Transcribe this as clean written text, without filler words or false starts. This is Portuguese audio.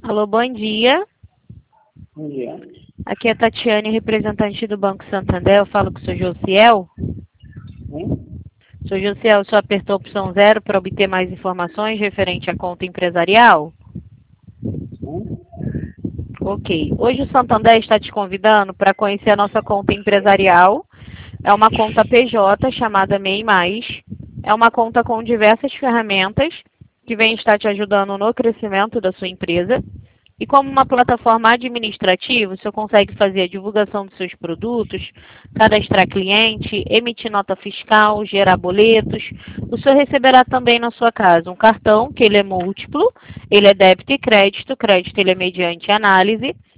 Alô, bom dia. Bom dia. Aqui é a Tatiane, representante do Banco Santander. Eu falo com o Sr. Josiel. Sim? Sr. Josiel, só apertou a opção 0 para obter mais informações referente à conta empresarial? Sim? Ok. Hoje o Santander está te convidando para conhecer a nossa conta empresarial. É uma conta PJ chamada MEI+. É uma conta com diversas ferramentas que vem estar te ajudando no crescimento da sua empresa. E como uma plataforma administrativa, o senhor consegue fazer a divulgação dos seus produtos, cadastrar cliente, emitir nota fiscal, gerar boletos. O senhor receberá também na sua casa um cartão, que ele é múltiplo, ele é débito e crédito. Crédito ele é mediante análise